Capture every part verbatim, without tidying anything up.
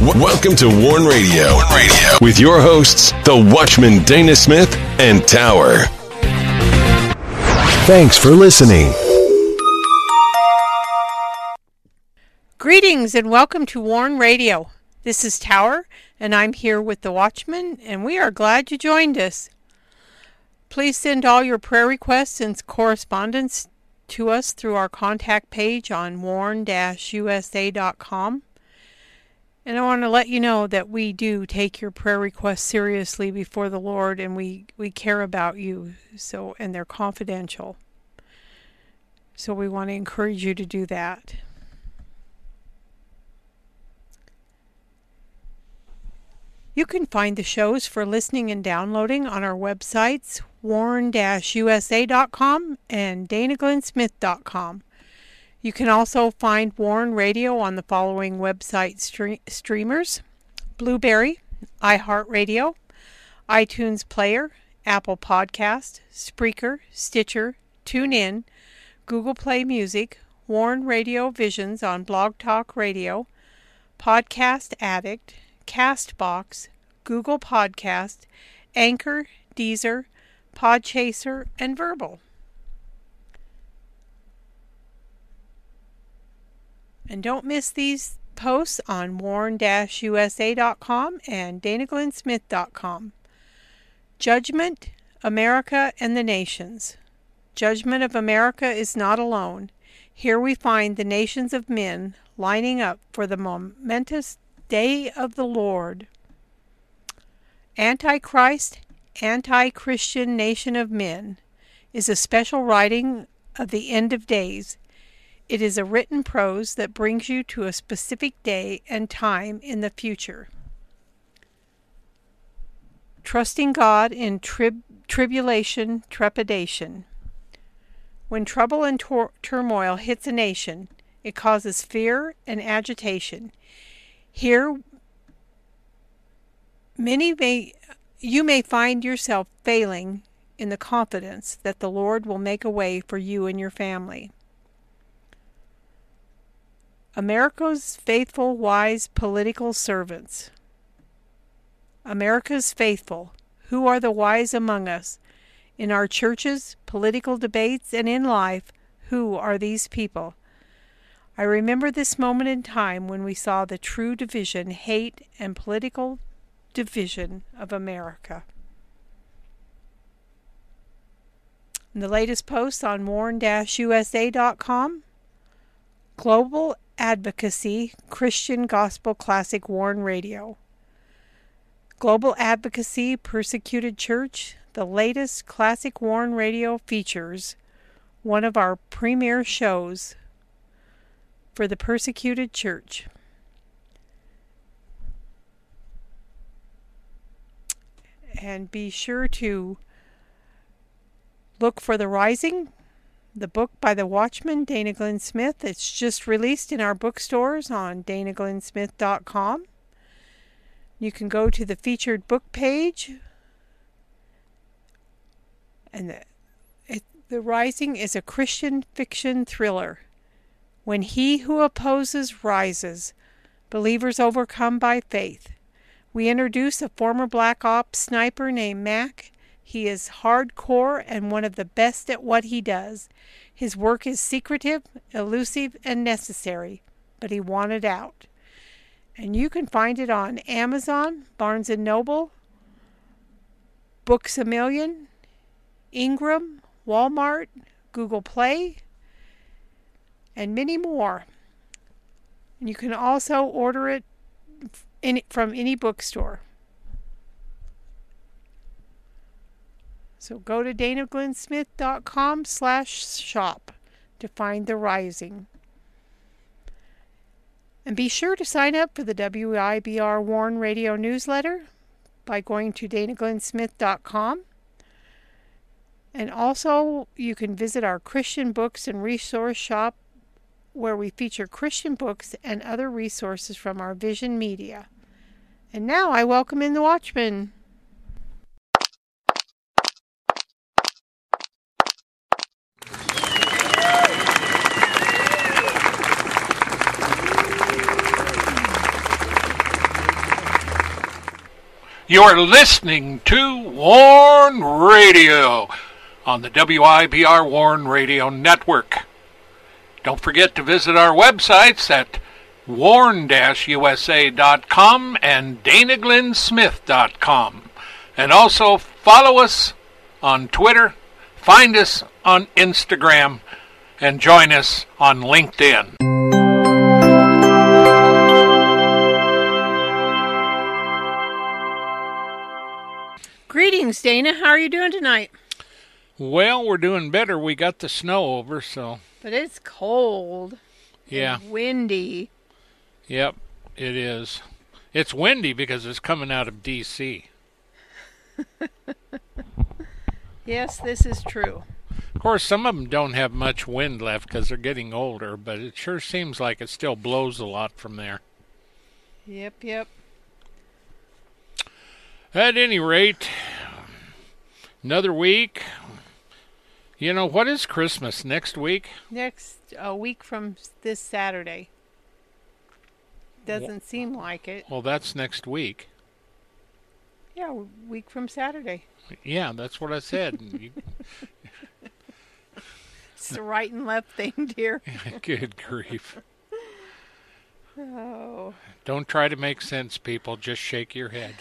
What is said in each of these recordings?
W- welcome to Warn Radio. Warn Radio with your hosts, the Watchman Dana Smith and Tower. Thanks for listening. Greetings and welcome to Warn Radio. This is Tower, and I'm here with the Watchman, and we are glad you joined us. Please send all your prayer requests and correspondence to us through our contact page on warn dash u s a dot com. And I want to let you know that we do take your prayer requests seriously before the Lord, and we, we care about you, so and they're confidential. So we want to encourage you to do that. You can find the shows for listening and downloading on our websites, warn dash u s a dot com and dana glenn smith dot com. You can also find Warn Radio on the following website stre- streamers: Blueberry, iHeartRadio, iTunes Player, Apple Podcast, Spreaker, Stitcher, TuneIn, Google Play Music, Warn Radio Visions on Blog Talk Radio, Podcast Addict, Castbox, Google Podcast, Anchor, Deezer, Podchaser, and Verbal. And don't miss these posts on warn dash u s a dot com and dana glenn smith dot com. Judgment, America and the Nations. Judgment of America is not alone. Here we find the nations of men lining up for the momentous Day of the Lord. Antichrist, Anti-Christian Nation of Men is a special writing of the end of days. It is a written prose that brings you to a specific day and time in the future. Trusting God in trib- tribulation, trepidation. When trouble and tor- turmoil hits a nation, it causes fear and agitation. Here, many may, you may find yourself failing in the confidence that the Lord will make a way for you and your family. America's faithful, wise political servants. America's faithful, who are the wise among us? In our churches, political debates, and in life, who are these people? I remember this moment in time when we saw the true division, hate, and political division of America. In the latest post on warn dash u s a dot com, Global Advocacy Christian Gospel Classic Warn Radio. Global Advocacy Persecuted Church, the latest Classic Warn Radio features one of our premier shows for the persecuted church. And be sure to look for The Rising, the book by the Watchman, Dana Glenn Smith. It's just released in our bookstores on dana glenn smith dot com. You can go to the featured book page. And the, it, the Rising is a Christian fiction thriller. When he who opposes rises, believers overcome by faith. We introduce a former Black Ops sniper named Mac. He is hardcore and one of the best at what he does. His work is secretive, elusive, and necessary, but he wanted out. And you can find it on Amazon, Barnes and Noble, Books A Million, Ingram, Walmart, Google Play, and many more. And you can also order it in, from any bookstore. So go to dana glenn smith dot com slash shop to find The Rising. And be sure to sign up for the W I B R Warn Radio newsletter by going to dana glenn smith dot com. And also, you can visit our Christian Books and Resource Shop, where we feature Christian books and other resources from our Vision Media. And now I welcome in the Watchman. You're listening to Warn Radio on the W I B R Warn Radio Network. Don't forget to visit our websites at warn dash U S A dot com and dana glenn smith dot com. And also follow us on Twitter, find us on Instagram, and join us on LinkedIn. Greetings, Dana. How are you doing tonight? Well, we're doing better. We got the snow over, so... But it's cold. Yeah. And windy. Yep, it is. It's windy because it's coming out of D C Yes, this is true. Of course, some of them don't have much wind left because they're getting older, but it sure seems like it still blows a lot from there. Yep, yep. At any rate, another week. You know, what is Christmas next week? Next, a week from this Saturday. Doesn't well, seem like it. Well, that's next week. Yeah, a week from Saturday. Yeah, that's what I said. you... It's the right and left thing, dear. Good grief. Oh. Don't try to make sense, people. Just shake your head.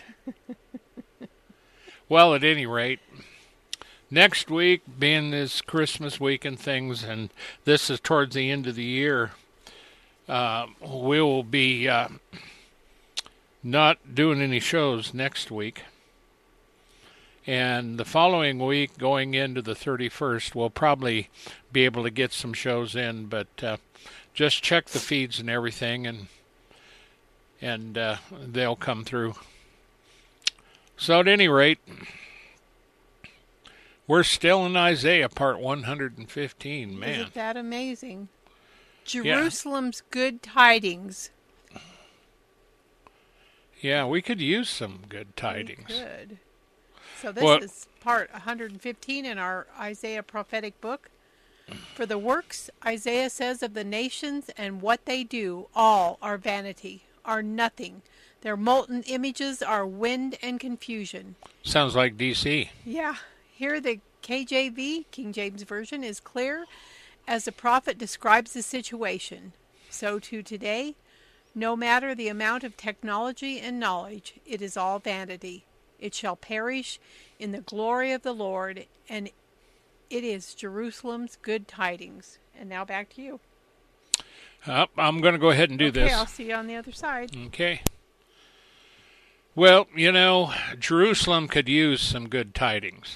Well, at any rate, next week, being this Christmas week and things, and this is towards the end of the year, uh, we will be uh, not doing any shows next week. And the following week, going into the thirty-first, we'll probably be able to get some shows in, but uh, just check the feeds and everything, and and uh, they'll come through. So at any rate, we're still in Isaiah part one hundred fifteen, man. Isn't that amazing? Jerusalem's yeah. good tidings. Yeah, we could use some good tidings. We could. So this well, is part one hundred fifteen in our Isaiah prophetic book. For the works, Isaiah says, of the nations and what they do, all are vanity, are nothing. Their molten images are wind and confusion. Sounds like D C. Yeah. Here the K J V, King James Version, is clear as the prophet describes the situation. So too today, no matter the amount of technology and knowledge, it is all vanity. It shall perish in the glory of the Lord, and it is Jerusalem's good tidings. And now back to you. Uh, I'm going to go ahead and do okay, this. Okay, I'll see you on the other side. Okay. Well, you know, Jerusalem could use some good tidings.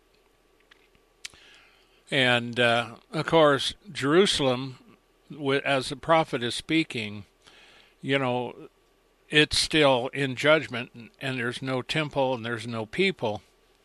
And, uh, of course, Jerusalem, as the prophet is speaking, you know, it's still in judgment, and there's no temple, and there's no people.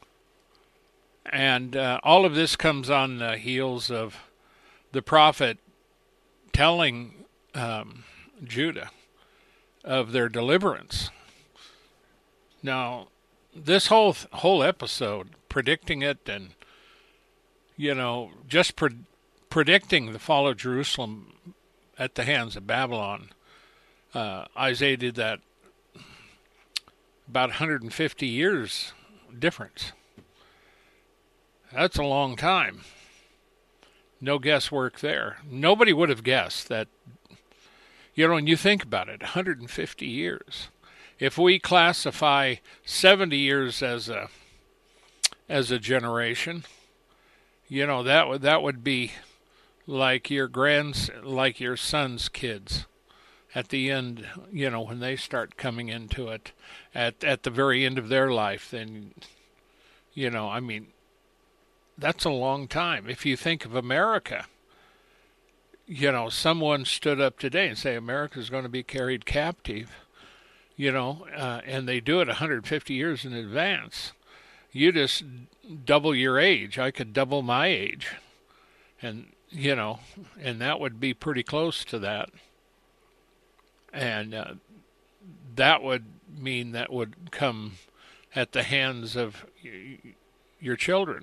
And uh, all of this comes on the heels of the prophet telling um, Judah of their deliverance. Now, this whole whole episode, predicting it and, you know, just pre- predicting the fall of Jerusalem at the hands of Babylon, uh, Isaiah did that about one hundred fifty years difference. That's a long time. No guesswork there. Nobody would have guessed that, you know, when you think about it, one hundred fifty years. If we classify seventy years as a as a generation, you know, that would that would be like your grands like your son's kids at the end, you know, when they start coming into it at at the very end of their life, then, you know, I mean, that's a long time. If you think of America, you know, someone stood up today and say America's going to be carried captive, you know, uh, and they do it one hundred fifty years in advance. You just double your age. I could double my age. And, you know, and that would be pretty close to that. And uh, that would mean that would come at the hands of y- your children.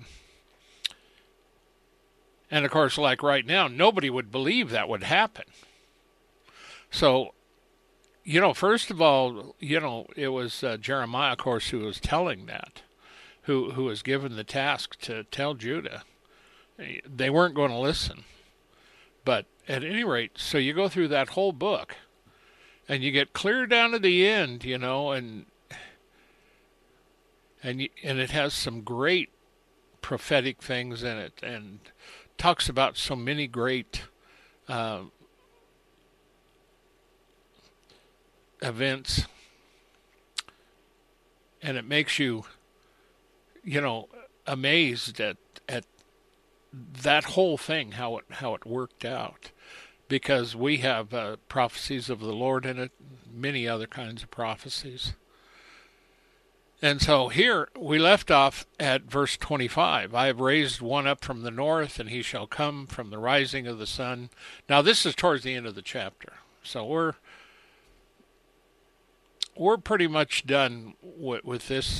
And, of course, like right now, nobody would believe that would happen. So, you know, first of all, you know, it was uh, Jeremiah, of course, who was telling that, who who was given the task to tell Judah. They weren't going to listen. But at any rate, so you go through that whole book, and you get clear down to the end, you know, and and you, and it has some great prophetic things in it, and talks about so many great uh, events, and it makes you, you know, amazed at at that whole thing, how it how it worked out, because we have uh, prophecies of the Lord in it, many other kinds of prophecies. And so here we left off at verse twenty-five. I have raised one up from the north, and he shall come from the rising of the sun. Now this is towards the end of the chapter, so we're we're pretty much done with, with this.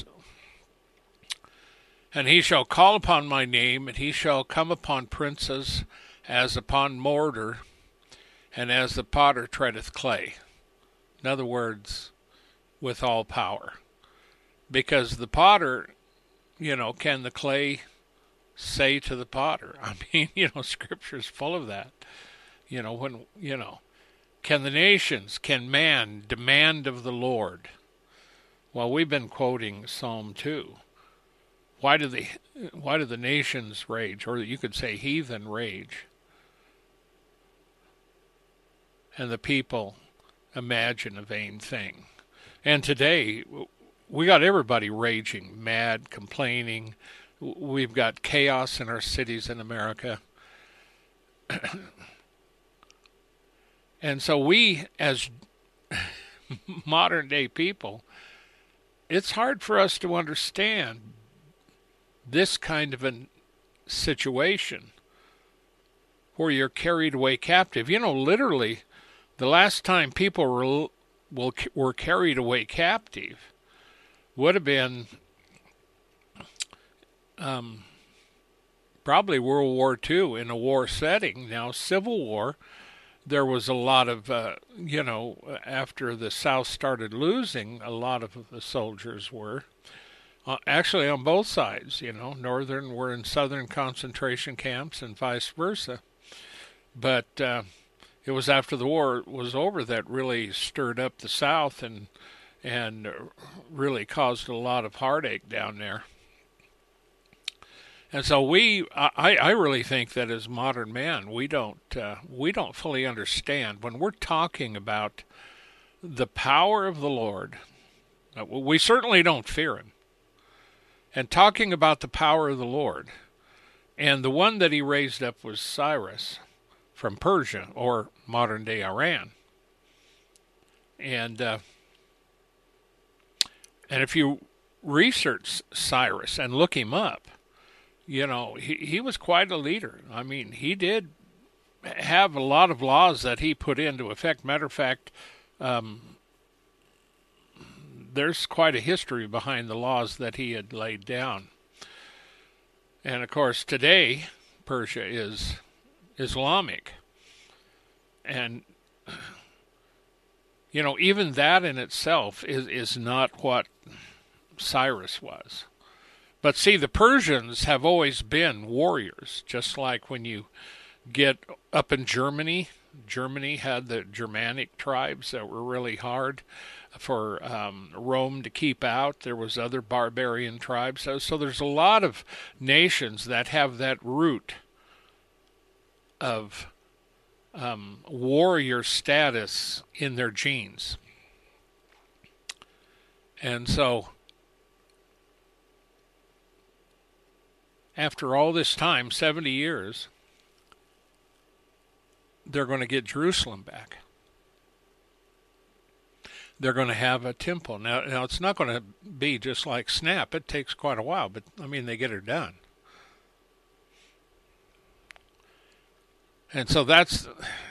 And he shall call upon my name, and he shall come upon princes as upon mortar, and as the potter treadeth clay. In other words, with all power. Because the potter, you know, can the clay say to the potter? I mean, you know, Scripture's full of that. You know, when, you know, can the nations, can man demand of the Lord? Well, we've been quoting Psalm two. Why do the why do the nations rage, or you could say heathen rage, and the people imagine a vain thing? And today we got everybody raging, mad, complaining. We've got chaos in our cities in America. And so we, as modern day people, it's hard for us to understand this kind of a situation where you're carried away captive. You know, literally, the last time people were, were, were carried away captive would have been um, probably World War Two in a war setting. Now, Civil War, there was a lot of, uh, you know, after the South started losing, a lot of the soldiers were. Uh, actually, on both sides, you know, Northern were in Southern concentration camps and vice versa. But uh, it was after the war was over that really stirred up the South and and really caused a lot of heartache down there. And so we, I, I really think that as modern men, we don't uh, we don't fully understand when we're talking about the power of the Lord. Uh, we certainly don't fear him. And talking about the power of the Lord, and the one that he raised up was Cyrus from Persia, or modern-day Iran. And uh, and if you research Cyrus and look him up, you know, he, he was quite a leader. I mean, he did have a lot of laws that he put into effect. Matter of fact, um, there's quite a history behind the laws that he had laid down. And of course, today, Persia is Islamic. And, you know, even that in itself is, is not what Cyrus was. But see, the Persians have always been warriors, just like when you get up in Germany. Germany had the Germanic tribes that were really hard for um, Rome to keep out. There was other barbarian tribes. So, so there's a lot of nations that have that root of um, warrior status in their genes. And so after all this time, seventy years, they're going to get Jerusalem back. They're going to have a temple. Now, now it's not going to be just like snap. It takes quite a while, but, I mean, they get it done. And so that's,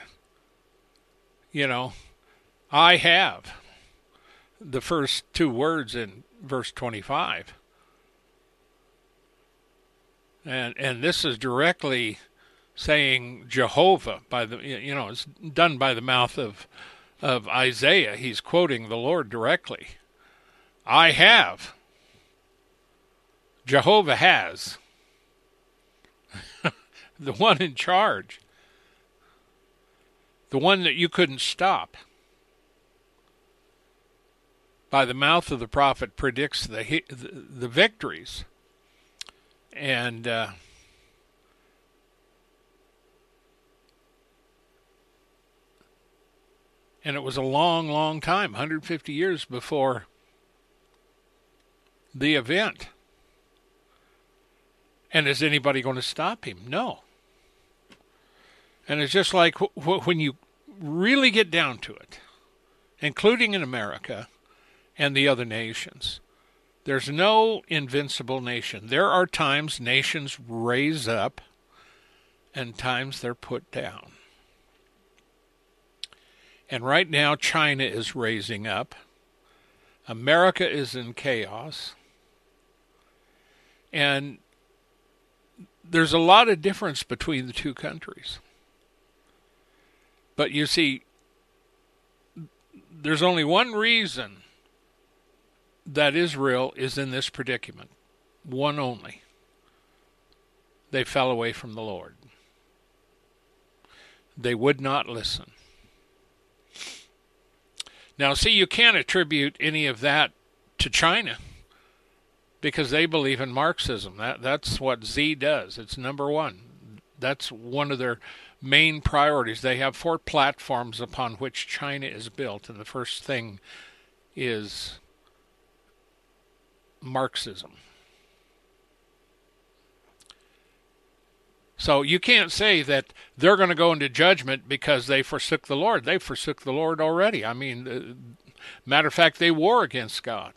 you know, I have the first two words in verse twenty-five. And and this is directly saying Jehovah, by the, you know, it's done by the mouth of of Isaiah, he's quoting the Lord directly. I have. Jehovah has. The one in charge. The one that you couldn't stop. By the mouth of the prophet predicts the the, the victories. And uh, and it was a long, long time, one hundred fifty years before the event. And is anybody going to stop him? No. And it's just like wh- wh- when you really get down to it, including in America and the other nations, there's no invincible nation. There are times nations raise up and times they're put down. And right now China is raising up. America is in chaos. And there's a lot of difference between the two countries. But you see, there's only one reason that Israel is in this predicament. One only. They fell away from the Lord. They would not listen. Now, see, you can't attribute any of that to China because they believe in Marxism. That That's what Z does. It's number one. That's one of their main priorities. They have four platforms upon which China is built, and the first thing is Marxism. So you can't say that they're going to go into judgment because they forsook the Lord. They forsook the Lord already. I mean, uh, matter of fact, they war against God.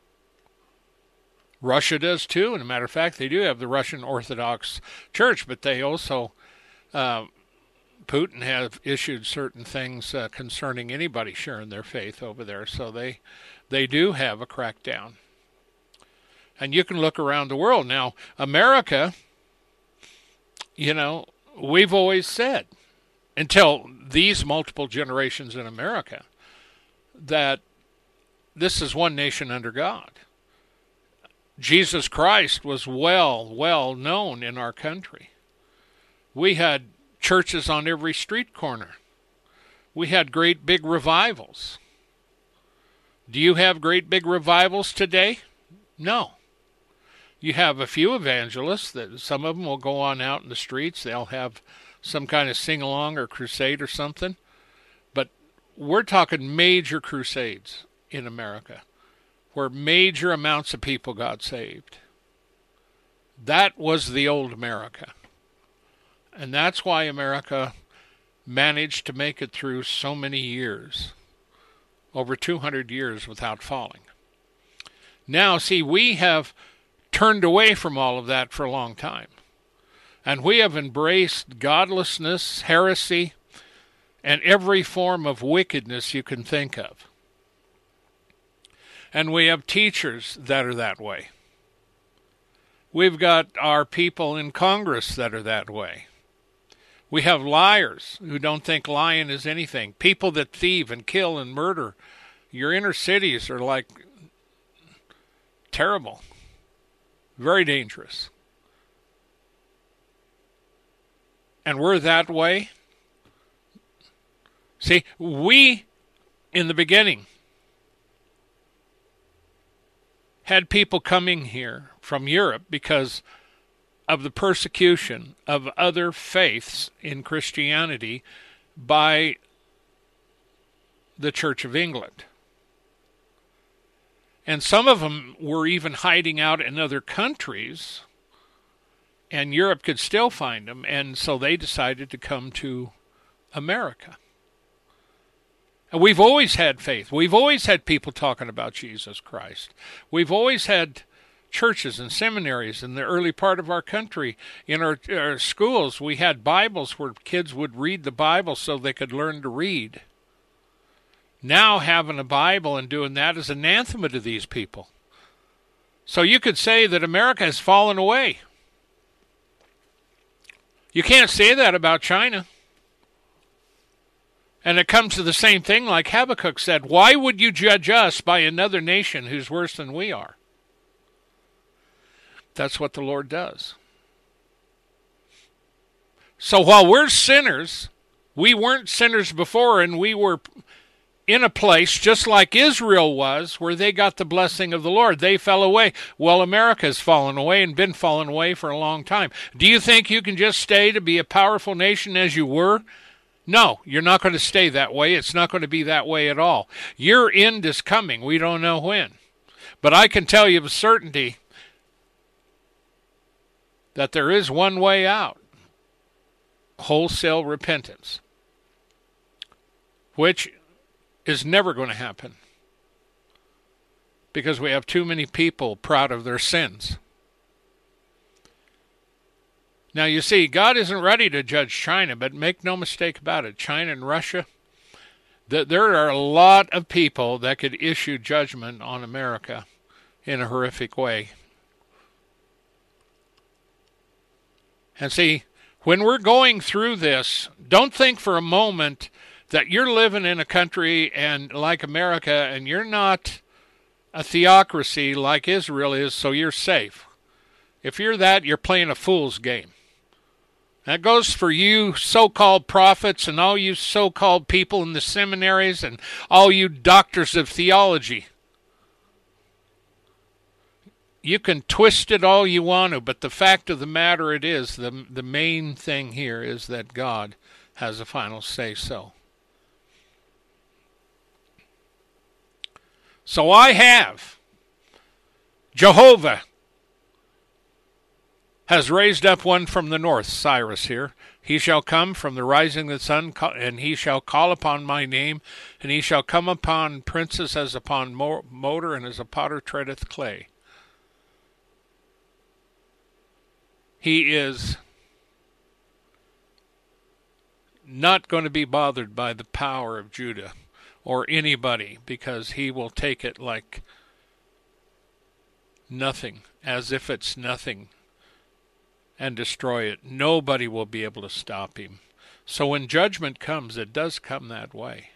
Russia does too, and a matter of fact, they do have the Russian Orthodox Church, but they also, uh, Putin have issued certain things uh, concerning anybody sharing their faith over there, so they, they do have a crackdown. And you can look around the world. Now, America, you know, we've always said, until these multiple generations in America, that this is one nation under God. Jesus Christ was well, well known in our country. We had churches on every street corner. We had great big revivals. Do you have great big revivals today? No. You have a few evangelists that some of them will go on out in the streets. They'll have some kind of sing-along or crusade or something. But we're talking major crusades in America where major amounts of people got saved. That was the old America. And that's why America managed to make it through so many years, over two hundred years without falling. Now, see, we have turned away from all of that for a long time. And we have embraced godlessness, heresy, and every form of wickedness you can think of. And we have teachers that are that way. We've got our people in Congress that are that way. We have liars who don't think lying is anything. People that thieve and kill and murder. Your inner cities are like terrible. Very dangerous. And we're that way. See, we, in the beginning, had people coming here from Europe because of the persecution of other faiths in Christianity by the Church of England. And some of them were even hiding out in other countries, and Europe could still find them, and so they decided to come to America. And we've always had faith. We've always had people talking about Jesus Christ. We've always had churches and seminaries in the early part of our country. In our, our schools, we had Bibles where kids would read the Bible so they could learn to read. Now having a Bible and doing that is anathema to these people. So you could say that America has fallen away. You can't say that about China. And it comes to the same thing like Habakkuk said, why would you judge us by another nation who's worse than we are? That's what the Lord does. So while we're sinners, we weren't sinners before, and we were in a place just like Israel was, where they got the blessing of the Lord. They fell away. Well, America's fallen away and been fallen away for a long time. Do you think you can just stay to be a powerful nation as you were? No, you're not going to stay that way. It's not going to be that way at all. Your end is coming. We don't know when. But I can tell you with certainty that there is one way out. Wholesale repentance. Which is never going to happen. Because we have too many people proud of their sins. Now, you see, God isn't ready to judge China, but make no mistake about it, China and Russia, th- there are a lot of people that could issue judgment on America in a horrific way. And see, when we're going through this, don't think for a moment that you're living in a country and like America and you're not a theocracy like Israel is, so you're safe. If you're that, you're playing a fool's game. That goes for you so-called prophets and all you so-called people in the seminaries and all you doctors of theology. You can twist it all you want to, but the fact of the matter it is, the, the main thing here is that God has a final say-so. So I have. Jehovah has raised up one from the north, Cyrus here. He shall come from the rising of the sun, and he shall call upon my name, and he shall come upon princes as upon mortar, and as a potter treadeth clay. He is not going to be bothered by the power of Judah or anybody, because he will take it like nothing, as if it's nothing, and destroy it. Nobody will be able to stop him. So when judgment comes, it does come that way.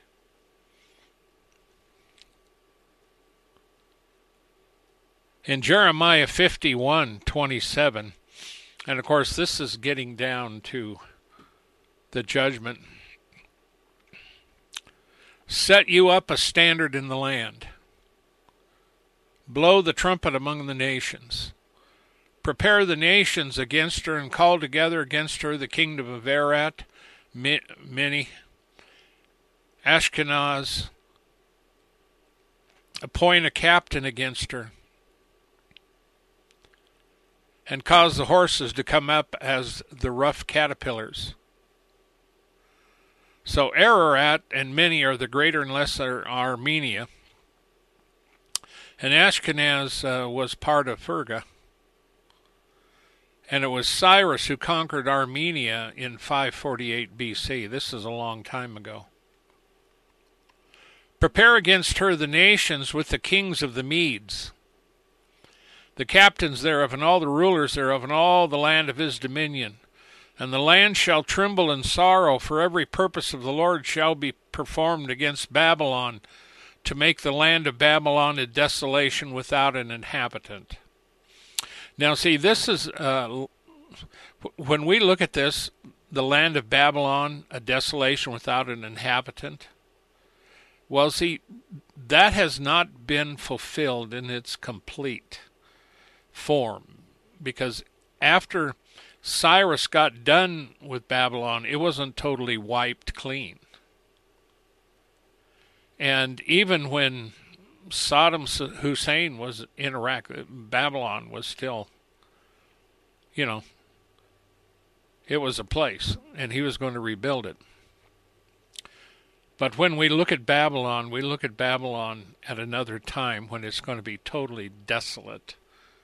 In Jeremiah fifty-one twenty-seven, and of course this is getting down to the judgment, set you up a standard in the land. Blow the trumpet among the nations. Prepare the nations against her, and call together against her the kingdom of Arat, Mini, Ashkenaz. Appoint a captain against her, and cause the horses to come up as the rough caterpillars. So Ararat and Mini are the greater and lesser Armenia, and Ashkenaz uh, was part of Perga. And it was Cyrus who conquered Armenia in five forty-eight B C. This is a long time ago. Prepare against her the nations with the kings of the Medes, the captains thereof, and all the rulers thereof, and all the land of his dominion. And the land shall tremble in sorrow, for every purpose of the Lord shall be performed against Babylon, to make the land of Babylon a desolation without an inhabitant. Now, see, this is, uh, when we look at this, the land of Babylon, a desolation without an inhabitant, well, see, that has not been fulfilled in its complete form, because after Cyrus got done with Babylon, it wasn't totally wiped clean. And even when Saddam Hussein was in Iraq, Babylon was still, you know, it was a place, and he was going to rebuild it. But when we look at Babylon, we look at Babylon at another time when it's going to be totally desolate.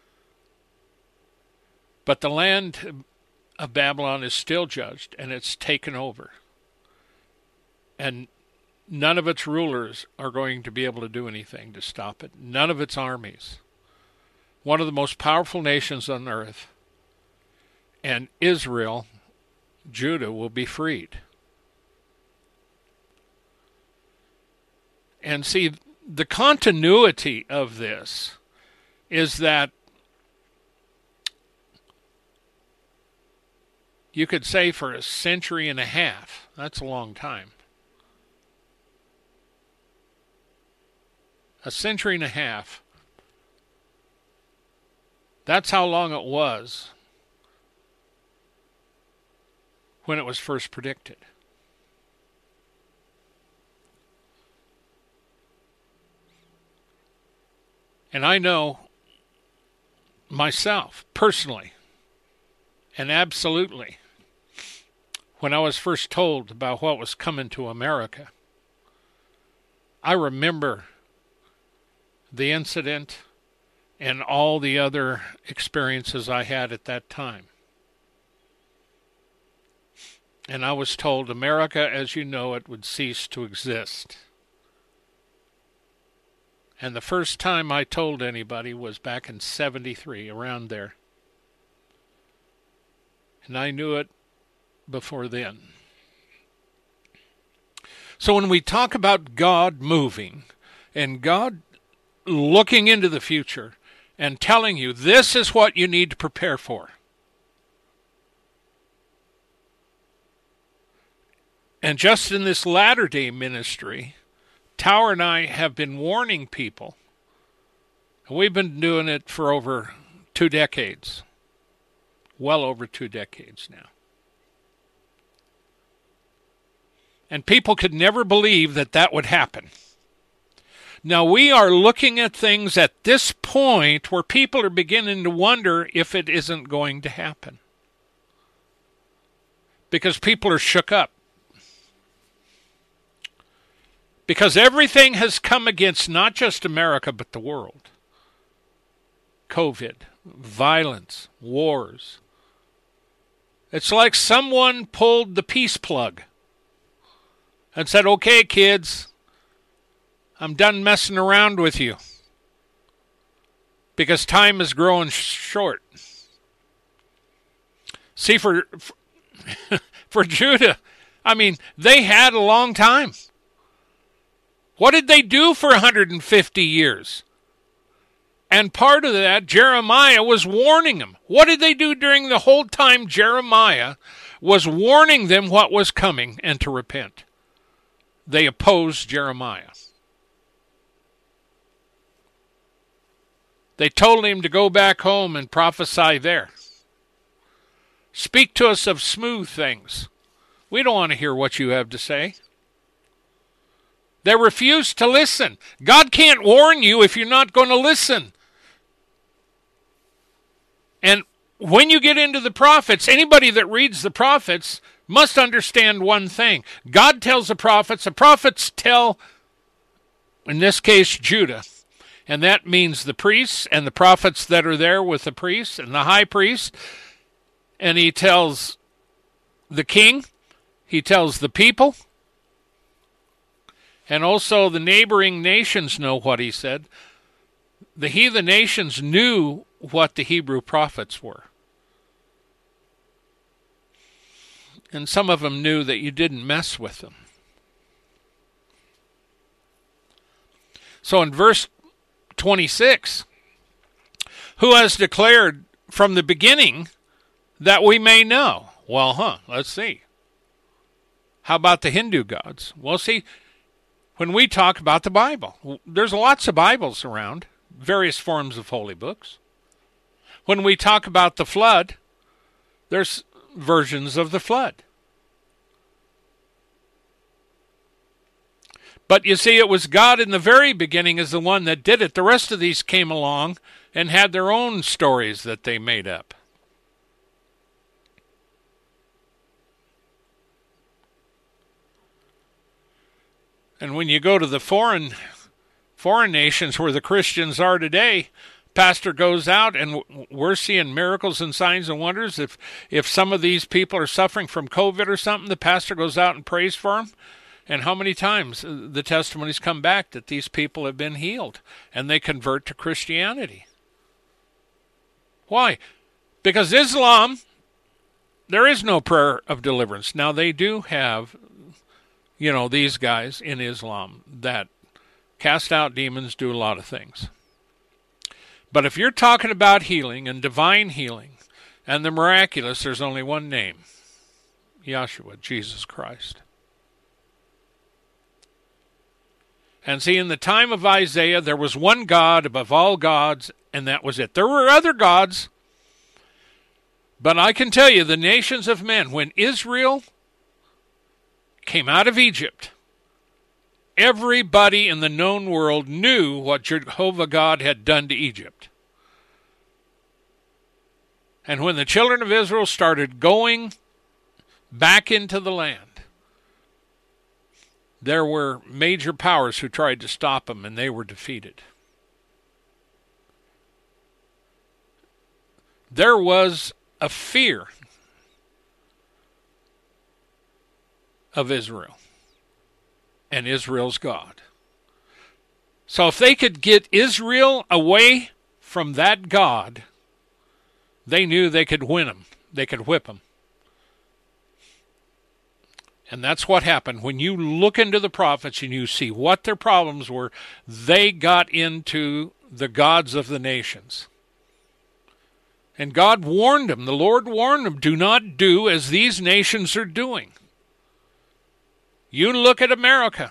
But the land of Babylon is still judged, and it's taken over. And none of its rulers are going to be able to do anything to stop it. None of its armies. One of the most powerful nations on earth. And Israel, Judah, will be freed. And see, the continuity of this is that you could say for a century and a half, that's a long time. A century and a half, that's how long it was when it was first predicted. And I know myself, personally, and absolutely, when I was first told about what was coming to America, I remember the incident and all the other experiences I had at that time. And I was told America as you know it would cease to exist. And the first time I told anybody was back in seventy-three, around there. And I knew it before then. So when we talk about God moving and God looking into the future and telling you this is what you need to prepare for, and just in this latter-day ministry, Tower and I have been warning people, and we've been doing it for over two decades, well over two decades now. And people could never believe that that would happen. Now we are looking at things at this point where people are beginning to wonder if it isn't going to happen. Because people are shook up. Because everything has come against not just America, but the world. COVID, violence, wars. It's like someone pulled the peace plug and said, okay, kids, I'm done messing around with you because time is growing short. See, for, for, for Judah, I mean, they had a long time. What did they do for one hundred fifty years? And part of that, Jeremiah was warning them. What did they do during the whole time Jeremiah was warning them what was coming and to repent? They opposed Jeremiah. They told him to go back home and prophesy there. Speak to us of smooth things. We don't want to hear what you have to say. They refused to listen. God can't warn you if you're not going to listen. And when you get into the prophets, anybody that reads the prophets must understand one thing. God tells the prophets, the prophets tell, in this case, Judah. And that means the priests and the prophets that are there with the priests and the high priest. And he tells the king, he tells the people, and also the neighboring nations know what he said. The heathen nations knew what the Hebrew prophets were. And some of them knew that you didn't mess with them. So in verse twenty-six, who has declared from the beginning that we may know? Well, huh, let's see. How about the Hindu gods? Well, see, when we talk about the Bible, there's lots of Bibles around, various forms of holy books. When we talk about the flood, there's versions of the flood. But you see, it was God in the very beginning is the one that did it. The rest of these came along and had their own stories that they made up. And when you go to the foreign foreign nations where the Christians are today, pastor goes out and we're seeing miracles and signs and wonders. If if some of these people are suffering from COVID or something, the pastor goes out and prays for them. And how many times the testimonies come back that these people have been healed and they convert to Christianity. Why? Because Islam, there is no prayer of deliverance. Now they do have, you know, these guys in Islam that cast out demons, do a lot of things. But if you're talking about healing and divine healing and the miraculous, there's only one name. Yahshua, Jesus Christ. And see, in the time of Isaiah, there was one God above all gods, and that was it. There were other gods, but I can tell you, the nations of men, when Israel came out of Egypt, everybody in the known world knew what Jehovah God had done to Egypt. And when the children of Israel started going back into the land, there were major powers who tried to stop them, and they were defeated. There was a fear of Israel and Israel's God. So if they could get Israel away from that God, they knew they could win them. They could whip them. And that's what happened. When you look into the prophets and you see what their problems were, they got into the gods of the nations. And God warned them, the Lord warned them, do not do as these nations are doing. You look at America.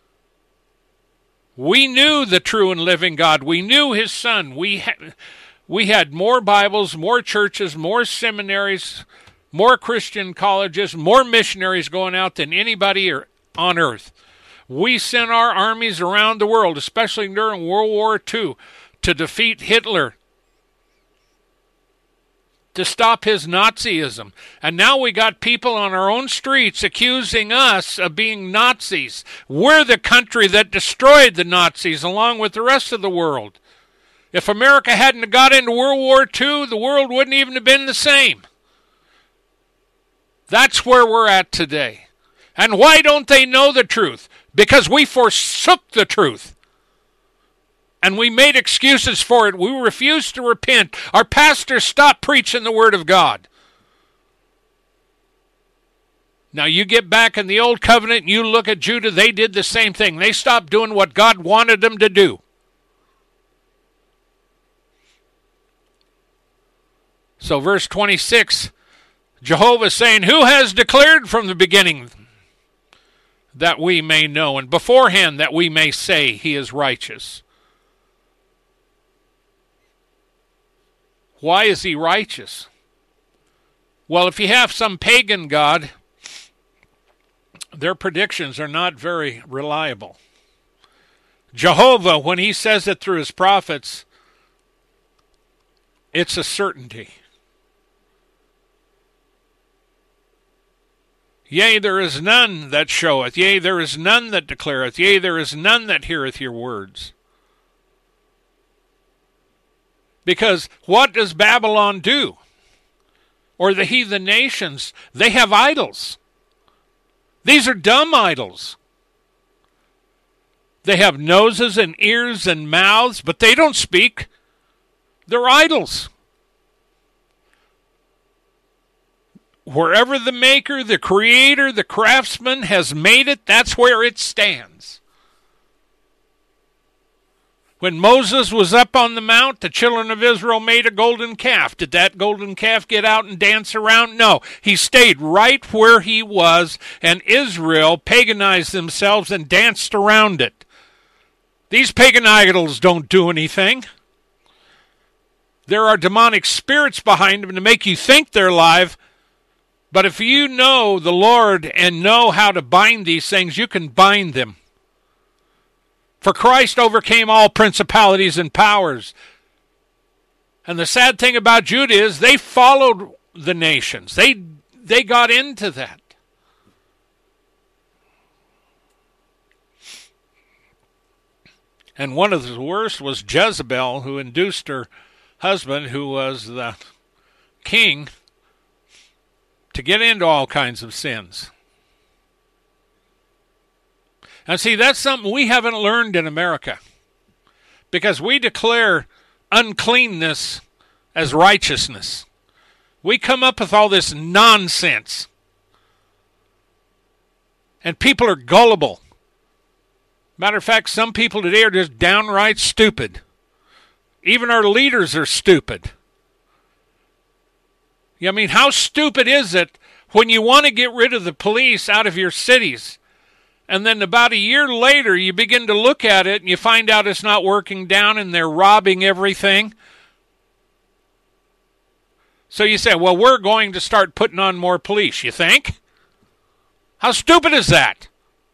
We knew the true and living God. We knew his son. We, ha- we had more Bibles, more churches, more seminaries, more Christian colleges, more missionaries going out than anybody on earth. We sent our armies around the world, especially during World War Two, to defeat Hitler, to stop his Nazism. And now we got people on our own streets accusing us of being Nazis. We're the country that destroyed the Nazis along with the rest of the world. If America hadn't got into World War Two, the world wouldn't even have been the same. That's where we're at today. And why don't they know the truth? Because we forsook the truth. And we made excuses for it. We refused to repent. Our pastors stopped preaching the Word of God. Now you get back in the Old Covenant and you look at Judah, they did the same thing. They stopped doing what God wanted them to do. So verse twenty-six, Jehovah saying, who has declared from the beginning that we may know, and beforehand that we may say he is righteous? Why is he righteous? Well, if you have some pagan god, their predictions are not very reliable. Jehovah, when he says it through his prophets, it's a certainty. Yea, there is none that showeth. Yea, there is none that declareth. Yea, there is none that heareth your words. Because what does Babylon do? Or the heathen nations? They have idols. These are dumb idols. They have noses and ears and mouths, but they don't speak. They're idols. Wherever the maker, the creator, the craftsman has made it, that's where it stands. When Moses was up on the mount, the children of Israel made a golden calf. Did that golden calf get out and dance around? No. He stayed right where he was, and Israel paganized themselves and danced around it. These pagan idols don't do anything. There are demonic spirits behind them to make you think they're live. But if you know the Lord and know how to bind these things, you can bind them. For Christ overcame all principalities and powers. And the sad thing about Judah is they followed the nations. They, they got into that. And one of the worst was Jezebel, who induced her husband, who was the king, to get into all kinds of sins. And see, that's something we haven't learned in America, because we declare uncleanness as righteousness. We come up with all this nonsense. And people are gullible. Matter of fact, some people today are just downright stupid. Even our leaders are stupid. I mean, how stupid is it when you want to get rid of the police out of your cities, and then about a year later you begin to look at it and you find out it's not working down and they're robbing everything? So you say, well, we're going to start putting on more police. You think? How stupid is that?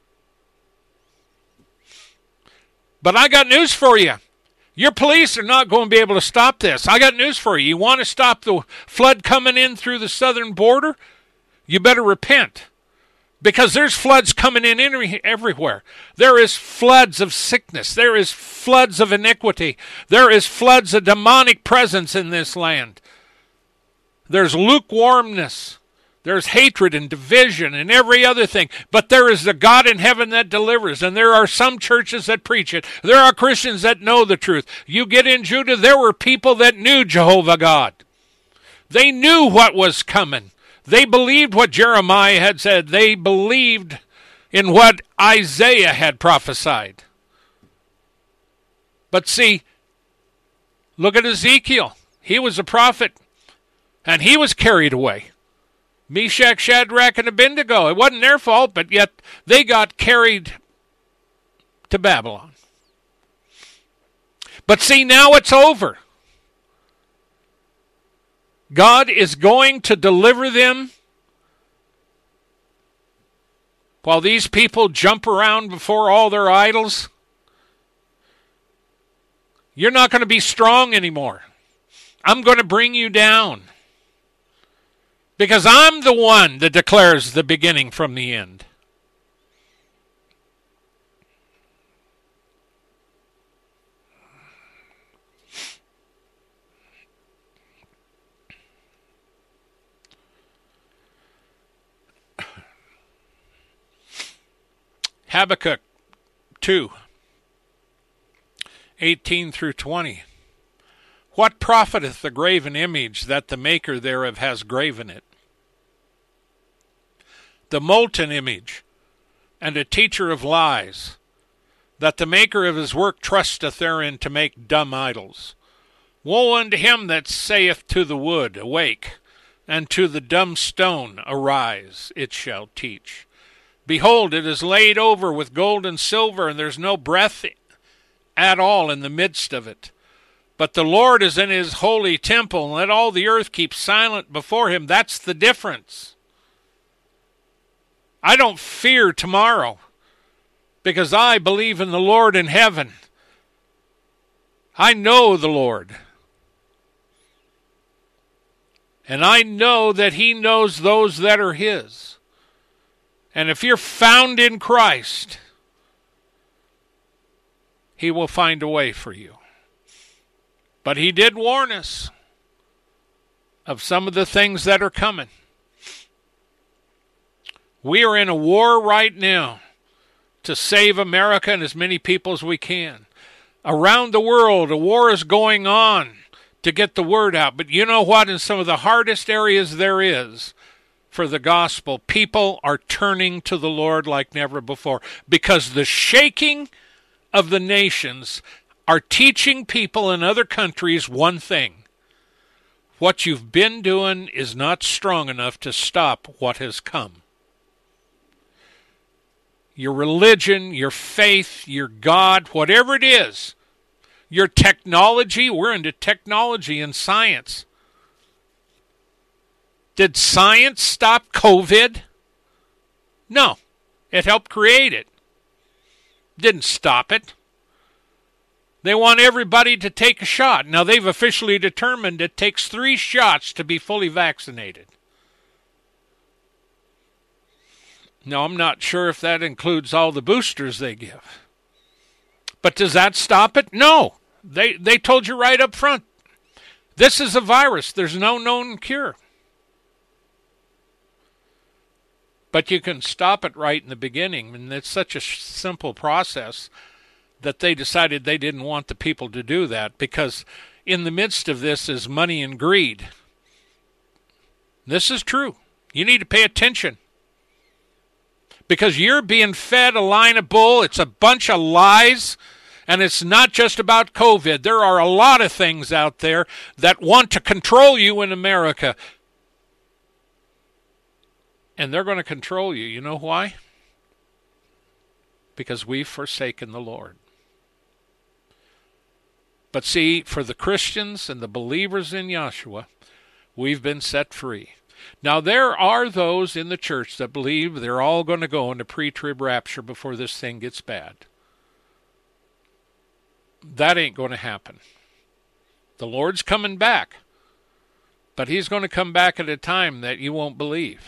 But I got news for you. Your police are not going to be able to stop this. I got news for you. You want to stop the flood coming in through the southern border? You better repent. Because there's floods coming in everywhere. There is floods of sickness. There is floods of iniquity. There is floods of demonic presence in this land. There's lukewarmness. There's hatred and division and every other thing. But there is the God in heaven that delivers. And there are some churches that preach it. There are Christians that know the truth. You get in Judah, there were people that knew Jehovah God. They knew what was coming. They believed what Jeremiah had said. They believed in what Isaiah had prophesied. But see, look at Ezekiel. He was a prophet, and he was carried away. Meshach, Shadrach, and Abednego. It wasn't their fault, but yet they got carried to Babylon. But see, now it's over. God is going to deliver them while these people jump around before all their idols. You're not going to be strong anymore. I'm going to bring you down. Because I'm the one that declares the beginning from the end. Habakkuk two, eighteen through twenty. What profiteth the graven image that the maker thereof has graven it? The molten image, and a teacher of lies, that the maker of his work trusteth therein to make dumb idols. Woe unto him that saith to the wood, Awake, and to the dumb stone, Arise, it shall teach. Behold, it is laid over with gold and silver, and there's no breath at all in the midst of it. But the Lord is in his holy temple, and let all the earth keep silent before him. That's the difference. I don't fear tomorrow, because I believe in the Lord in heaven. I know the Lord. And I know that he knows those that are his. And if you're found in Christ, he will find a way for you. But he did warn us of some of the things that are coming. We are in a war right now to save America and as many people as we can. Around the world, a war is going on to get the word out. But you know what? In some of the hardest areas there is for the gospel, people are turning to the Lord like never before, because the shaking of the nations are teaching people in other countries one thing: what you've been doing is not strong enough to stop what has come. Your religion, your faith, your God, whatever it is, your technology, we're into technology and science. Did science stop COVID? No. It helped create it. Didn't stop it. They want everybody to take a shot. Now, they've officially determined it takes three shots to be fully vaccinated. Now, I'm not sure if that includes all the boosters they give. But does that stop it? No. They, they told you right up front, this is a virus. There's no known cure. But you can stop it right in the beginning, and it's such a simple process that they decided they didn't want the people to do that, because in the midst of this is money and greed. This is true. You need to pay attention. because you're being fed a line of bull. It's a bunch of lies, and it's not just about COVID. There are a lot of things out there that want to control you in America, and they're going to control you. You know why? Because we've forsaken the Lord. But see, for the Christians and the believers in Yahshua, we've been set free. Now, there are those in the church that believe they're all going to go into pre-trib rapture before this thing gets bad. That ain't going to happen. The Lord's coming back, but he's going to come back at a time that you won't believe.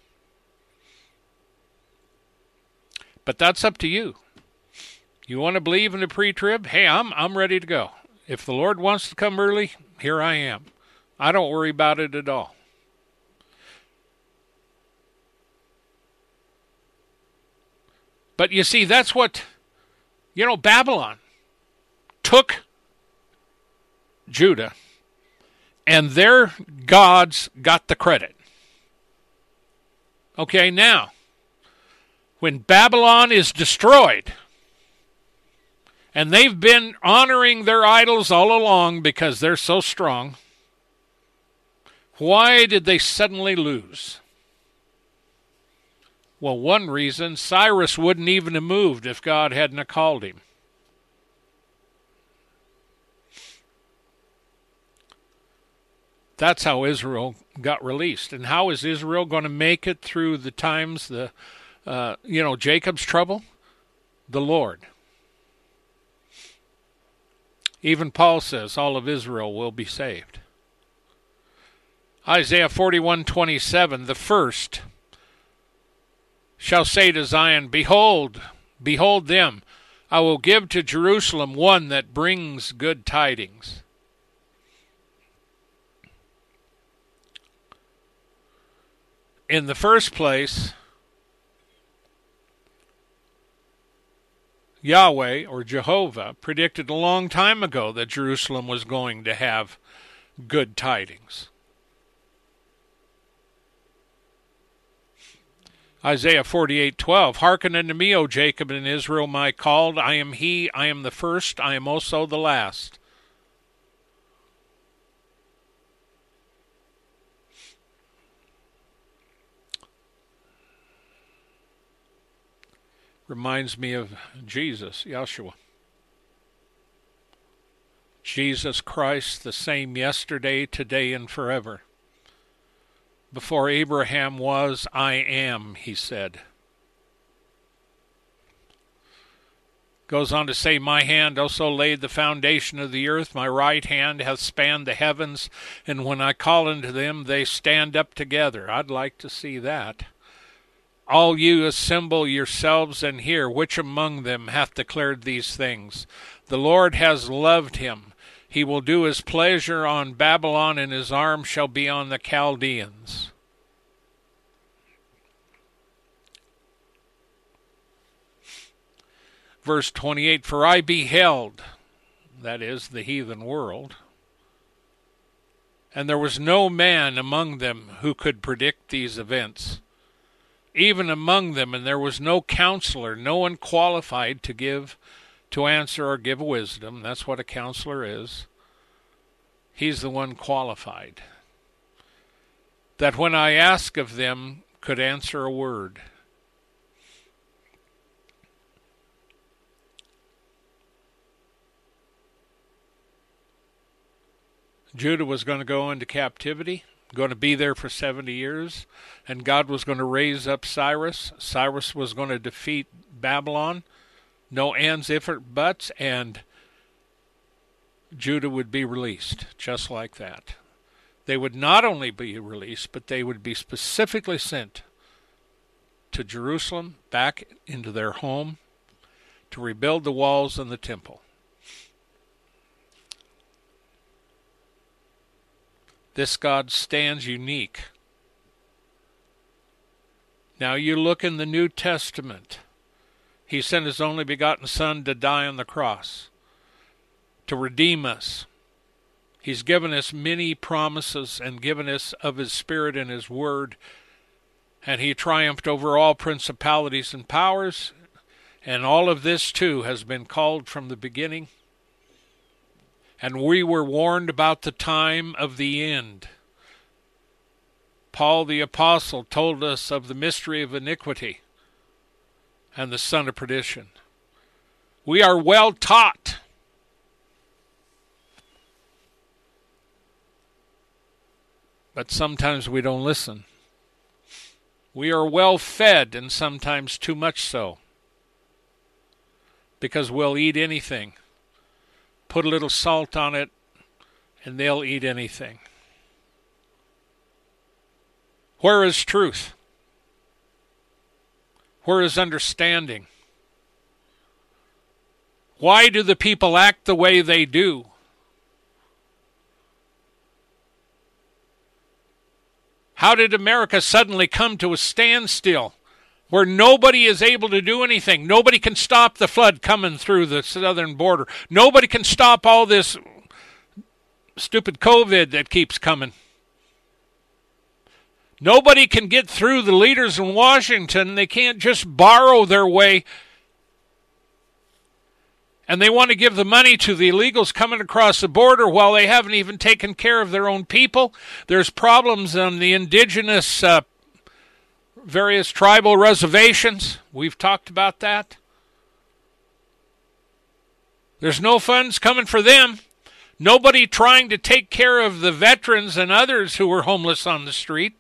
But that's up to you. You want to believe in the pre-trib? Hey, I'm I'm ready to go. If the Lord wants to come early, here I am. I don't worry about it at all. But you see, that's what, you know, Babylon took Judah, and their gods got the credit. Okay, now, when Babylon is destroyed, and they've been honoring their idols all along because they're so strong, why did they suddenly lose? Well, one reason, Cyrus wouldn't even have moved if God hadn't called him. That's how Israel got released. And how is Israel going to make it through the times, the uh, you know, Jacob's trouble? The Lord. Even Paul says all of Israel will be saved. Isaiah forty-one twenty-seven, the first shall say to Zion, Behold, behold them, I will give to Jerusalem one that brings good tidings. In the first place, Yahweh, or Jehovah, predicted a long time ago that Jerusalem was going to have good tidings. Isaiah forty-eight twelve, Hearken unto me, O Jacob and Israel, my called. I am he, I am the first, I am also the last. Reminds me of Jesus, Yahshua. Jesus Christ, the same yesterday, today, and forever. Before Abraham was, I am, he said. Goes on to say, My hand also laid the foundation of the earth, my right hand hath spanned the heavens, and when I call unto them, they stand up together. I'd like to see that. All you assemble yourselves and hear, which among them hath declared these things? The Lord has loved him. He will do his pleasure on Babylon, and his arm shall be on the Chaldeans. Verse twenty-eight, For I beheld, that is, the heathen world, and there was no man among them who could predict these events, even among them, and there was no counselor, no one qualified to give, to answer or give wisdom. That's what a counselor is. He's the one qualified. That when I ask of them, could answer a word. Judah was going to go into captivity, going to be there for seventy years, and God was going to raise up Cyrus. Cyrus was going to defeat Babylon. No ands, ifs, or buts, and Judah would be released, just like that. They would not only be released, but they would be specifically sent to Jerusalem, back into their home, to rebuild the walls and the temple. This God stands unique. Now you look in the New Testament. He sent his only begotten Son to die on the cross, to redeem us. He's given us many promises and given us of his Spirit and his Word. And he triumphed over all principalities and powers. And all of this, too, has been called from the beginning. And we were warned about the time of the end. Paul the Apostle told us of the mystery of iniquity and the son of perdition. We are well taught. But sometimes we don't listen. We are well fed, and sometimes too much so. Because we'll eat anything. Put a little salt on it, and they'll eat anything. Where is truth? Where is understanding? Why do the people act the way they do? How did America suddenly come to a standstill where nobody is able to do anything? Nobody can stop the flood coming through the southern border. Nobody can stop all this stupid COVID that keeps coming. Nobody can get through the leaders in Washington. They can't just borrow their way. And they want to give the money to the illegals coming across the border while they haven't even taken care of their own people. There's problems on the indigenous uh, various tribal reservations. We've talked about that. There's no funds coming for them. Nobody trying to take care of the veterans and others who were homeless on the street.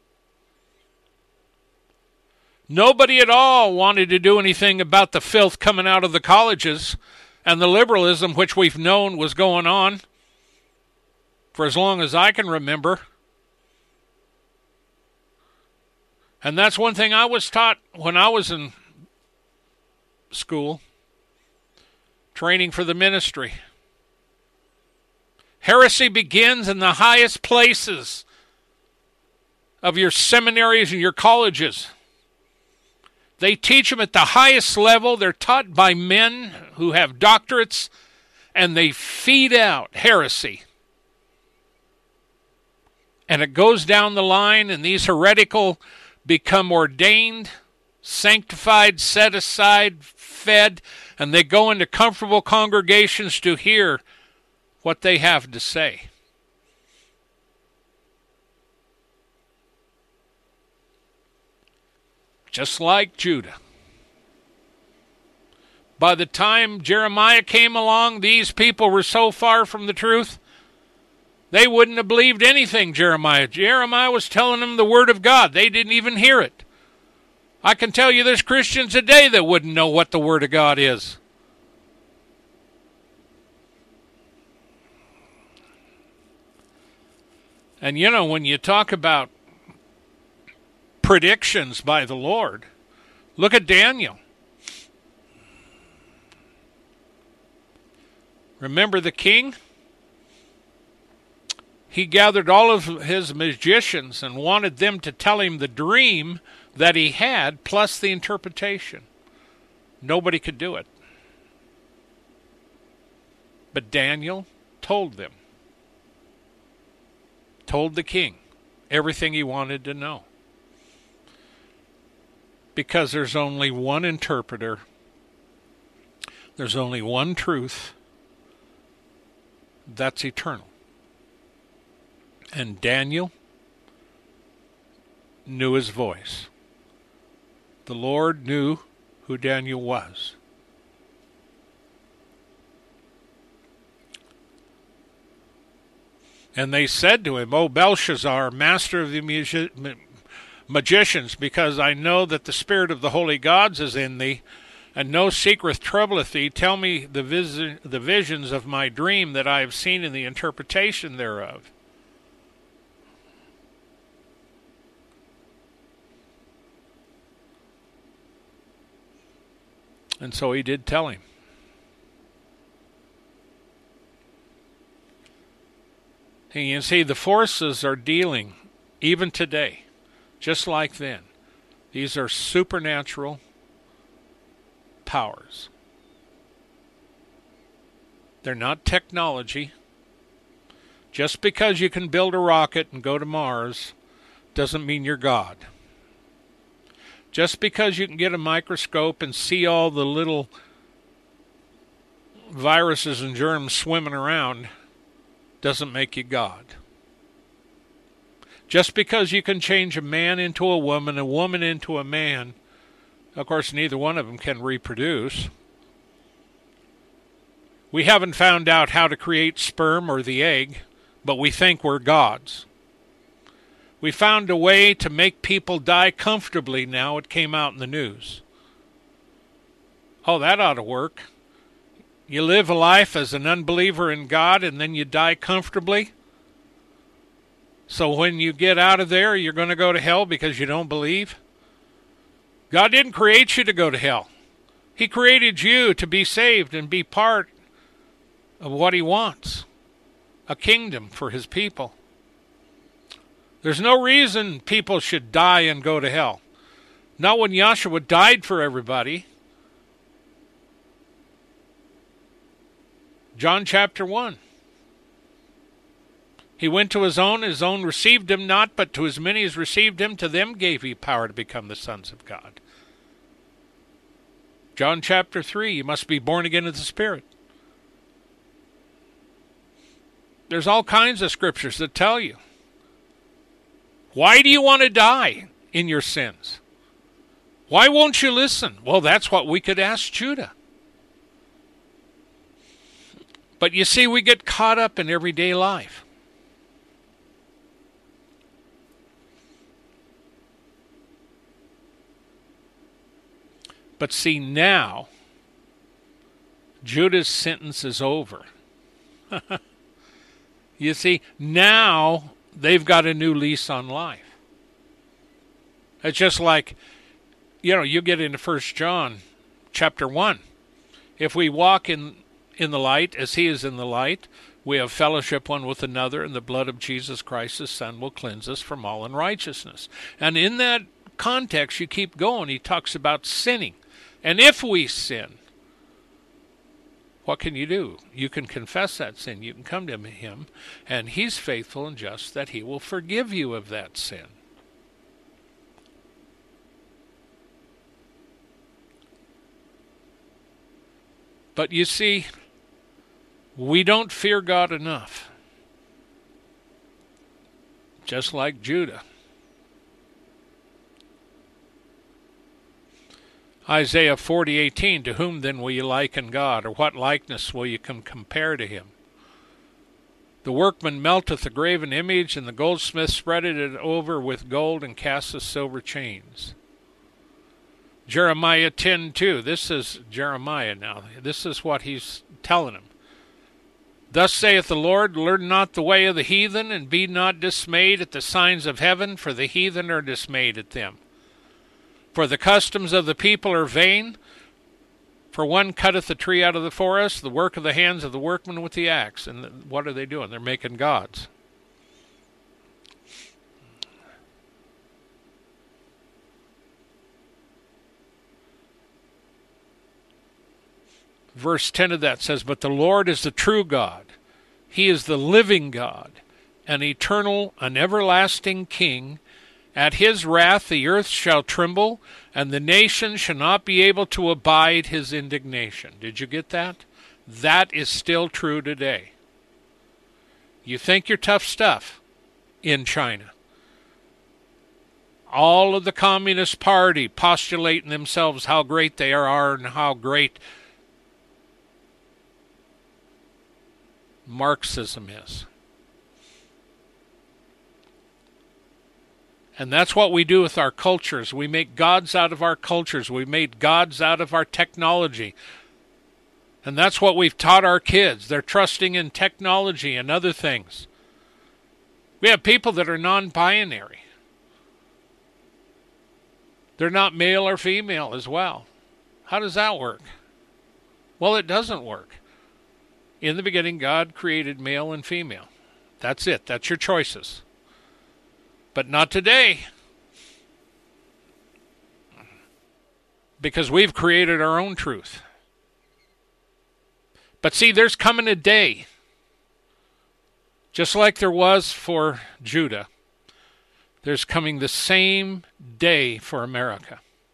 Nobody at all wanted to do anything about the filth coming out of the colleges and the liberalism which we've known was going on for as long as I can remember. And that's one thing I was taught when I was in school, training for the ministry. Heresy begins in the highest places of your seminaries and your colleges. They teach them at the highest level. They're taught by men who have doctorates, and they feed out heresy. And it goes down the line, and these heretical become ordained, sanctified, set aside, fed, and they go into comfortable congregations to hear what they have to say. Just like Judah. By the time Jeremiah came along, these people were so far from the truth, they wouldn't have believed anything Jeremiah. Jeremiah was telling them the word of God. They didn't even hear it. I can tell you there's Christians today that wouldn't know what the word of God is. And you know, when you talk about predictions by the Lord, look at Daniel. Remember the king? He gathered all of his magicians and wanted them to tell him the dream that he had, plus the interpretation. Nobody could do it. But Daniel told them. Told the king everything he wanted to know. Because there's only one interpreter. There's only one truth. That's eternal. And Daniel knew his voice. The Lord knew who Daniel was. And they said to him, O Belshazzar, master of the magi- magicians, because I know that the spirit of the holy gods is in thee, and no secret troubleth thee, tell me the, vis- the visions of my dream that I have seen in the interpretation thereof. And so he did tell him. And you see, the forces are dealing, even today, just like then. These are supernatural powers. They're not technology. Just because you can build a rocket and go to Mars doesn't mean you're God. Just because you can get a microscope and see all the little viruses and germs swimming around doesn't make you God. Just because you can change a man into a woman, a woman into a man, of course, neither one of them can reproduce. We haven't found out how to create sperm or the egg, but we think we're gods. We found a way to make people die comfortably now. It came out in the news. Oh, that ought to work. You live a life as an unbeliever in God, and then you die comfortably. So when you get out of there, you're going to go to hell because you don't believe? God didn't create you to go to hell. He created you to be saved and be part of what he wants, a kingdom for his people. There's no reason people should die and go to hell. Not when Yahshua died for everybody. John chapter one. He went to his own, his own received him not, but to as many as received him, to them gave he power to become the sons of God. John chapter three, you must be born again of the Spirit. There's all kinds of scriptures that tell you. Why do you want to die in your sins? Why won't you listen? Well, that's what we could ask Judah. But you see, we get caught up in everyday life. But see, now, Judah's sentence is over. You see, now they've got a new lease on life. It's just like, you know, you get into First John chapter one. If we walk in, in the light as he is in the light, we have fellowship one with another, and the blood of Jesus Christ, his Son, will cleanse us from all unrighteousness. And in that context, you keep going. He talks about sinning. And if we sin, what can you do? You can confess that sin. You can come to him, and he's faithful and just that he will forgive you of that sin. But you see, we don't fear God enough. Just like Judah. Isaiah forty eighteen, to whom then will you liken God, or what likeness will you com- compare to him? The workman melteth the graven image, and the goldsmith spreadeth it over with gold and casteth silver chains. Jeremiah ten two, this is Jeremiah now. This is what he's telling him. Thus saith the Lord, learn not the way of the heathen, and be not dismayed at the signs of heaven, for the heathen are dismayed at them. For the customs of the people are vain. For one cutteth the tree out of the forest, the work of the hands of the workman with the axe. And what are they doing? They're making gods. Verse ten of that says, but the Lord is the true God. He is the living God, an eternal, an everlasting King. At his wrath the earth shall tremble, and the nations shall not be able to abide his indignation. Did you get that? That is still true today. You think you're tough stuff in China. All of the Communist Party postulating themselves how great they are and how great Marxism is. And that's what we do with our cultures. We make gods out of our cultures. We make gods out of our technology. And that's what we've taught our kids. They're trusting in technology and other things. We have people that are non-binary. They're not male or female as well. How does that work? Well, it doesn't work. In the beginning, God created male and female. That's it. That's your choices. But not today. Because we've created our own truth. But see, there's coming a day, just like there was for Judah, there's coming the same day for America.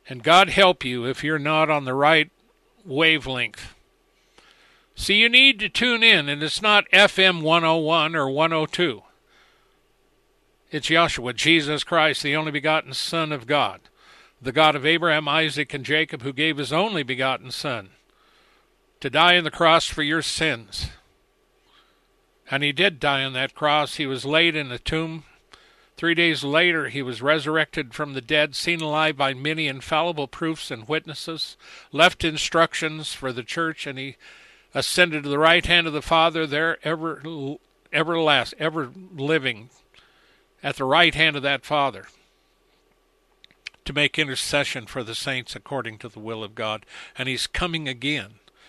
And God help you if you're not on the right wavelength. See, you need to tune in, and it's not F M one oh one or one oh two. It's Yahshua, Jesus Christ, the only begotten Son of God, the God of Abraham, Isaac, and Jacob, who gave his only begotten Son to die on the cross for your sins. And he did die on that cross. He was laid in a tomb. Three days later, he was resurrected from the dead, seen alive by many infallible proofs and witnesses, left instructions for the church, and he ascended to the right hand of the Father, there ever, everlast, ever living at the right hand of that Father, to make intercession for the saints according to the will of God. And he's coming again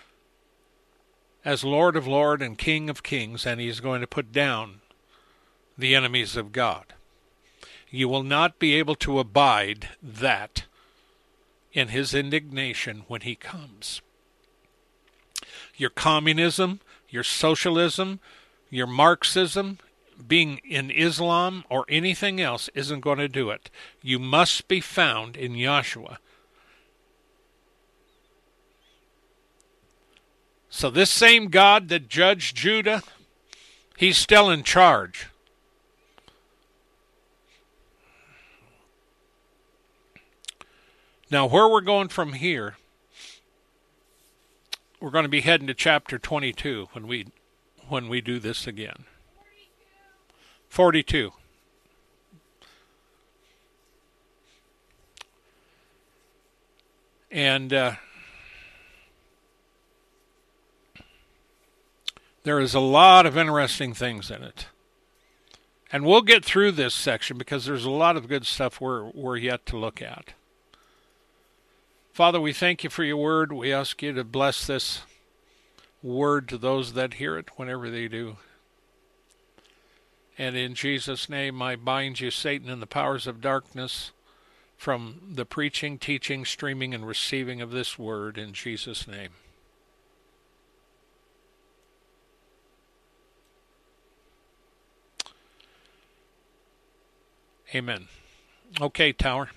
as Lord of Lords and King of Kings, and he's going to put down the enemies of God. You will not be able to abide that in his indignation when he comes. Your communism, your socialism, your Marxism, being in Islam or anything else isn't going to do it. You must be found in Yahshua. So this same God that judged Judah, he's still in charge. Now, where we're going from here, we're going to be heading to chapter twenty-two when we when we do this again. forty-two. And uh, there is a lot of interesting things in it. And we'll get through this section because there's a lot of good stuff we're, we're yet to look at. Father, we thank you for your word. We ask you to bless this word to those that hear it whenever they do. And in Jesus' name, I bind you, Satan, and the powers of darkness from the preaching, teaching, streaming, and receiving of this word in Jesus' name. Amen. Okay, Tower.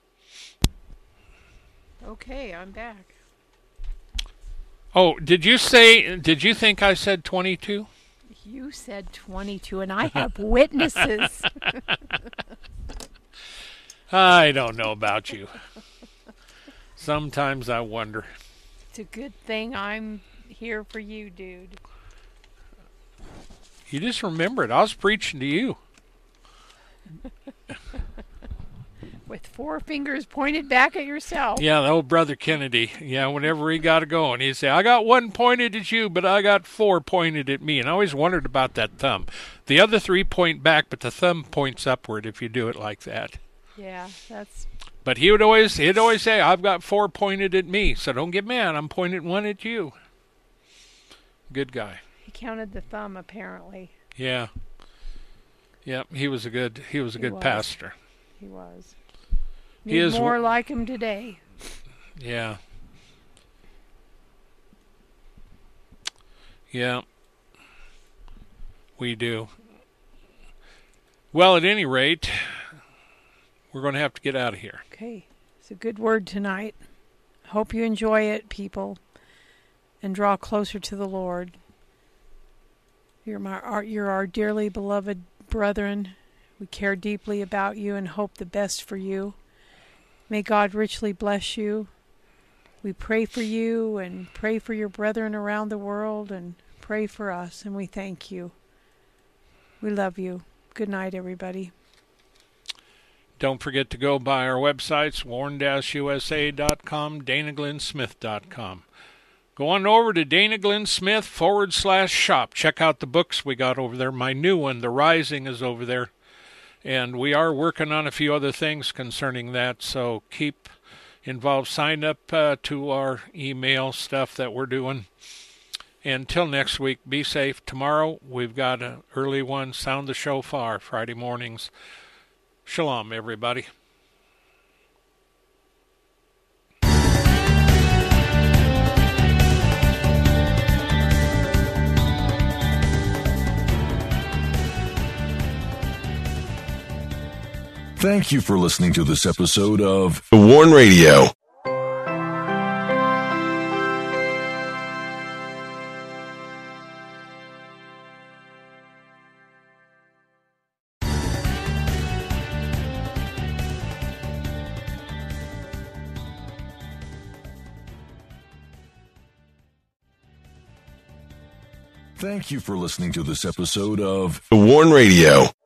Okay, I'm back. Oh, did you say, did you think I said twenty-two? You said twenty-two, and I have witnesses. I don't know about you. Sometimes I wonder. It's a good thing I'm here for you, dude. You just remember it. I was preaching to you. With four fingers pointed back at yourself. Yeah, the old Brother Kennedy. Yeah, whenever he got it going, he'd say, I got one pointed at you, but I got four pointed at me. And I always wondered about that thumb. The other three point back, but the thumb points upward if you do it like that. Yeah, that's... But he would always, he'd always say, I've got four pointed at me, so don't get mad. I'm pointing one at you. Good guy. He counted the thumb, apparently. Yeah. Yeah, he was a good, he was a He good was. pastor. He was. He Need is more w- like him today. Yeah. Yeah. We do. Well, at any rate, we're going to have to get out of here. Okay. It's a good word tonight. Hope you enjoy it, people, and draw closer to the Lord. You're my, our, you're our dearly beloved brethren. We care deeply about you and hope the best for you. May God richly bless you. We pray for you and pray for your brethren around the world and pray for us, and we thank you. We love you. Good night, everybody. Don't forget to go by our websites, warn dash U S A dot com, dana glenn smith dot com. Go on over to Dana Glenn Smith forward slash shop. Check out the books we got over there. My new one, The Rising, is over there. And we are working on a few other things concerning that, so keep involved. Sign up uh, to our email stuff that we're doing. Until next week, be safe. Tomorrow, we've got an early one, Sound the Shofar, Friday mornings. Shalom, everybody. Thank you for listening to this episode of The Warn Radio. Thank you for listening to this episode of The Warn Radio.